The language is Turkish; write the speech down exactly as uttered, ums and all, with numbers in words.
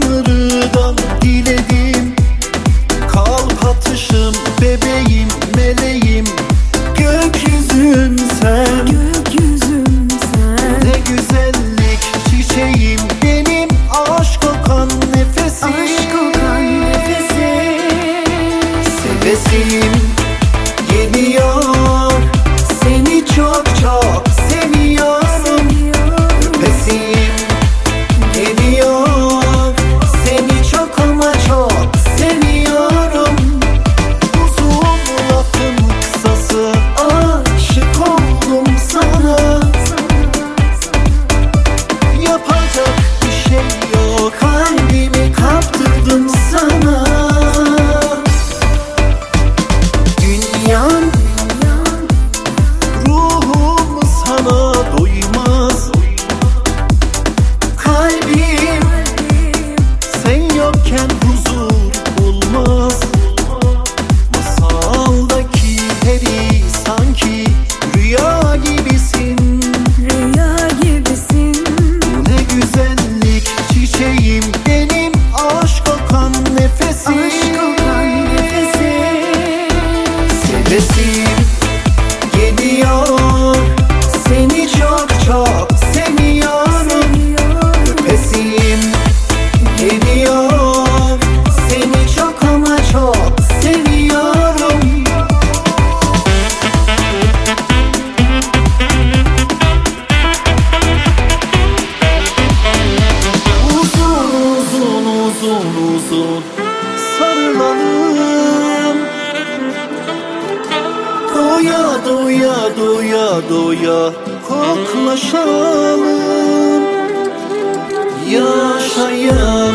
Tanrı'dan diledim, kalp atışım, bebeğim, meleğim, gökyüzün sen, gökyüzüm sen. ne güzellik çiçeğim, benim aşk kokan nefesim, Aşk kokan nefesim. sevesim geliyor, seni çok çok seviyorum. Öpesim geliyor, seni çok ama çok seviyorum. Uzun lafın kısası, aşık oldum sana. Yapacak bir şey yok, kalbimi kaptırdım sana. Dünyam, ruhum sana doymaz. Kalbim sen yokken huzur bulmaz. Masaldaki peri sanki rüya gibisin. Rüya gibisin. Ne güzellik çiçeğim, benim aşk kokan nefesim. Aşk kokan nefesim. Sevesim geliyor, seni çok çok seviyorum. Öpesim geliyor, seni çok ama çok seviyorum. Uzun uzun uzun uzun sarılalım, doya doya doya doya koklaşalım. Yaşa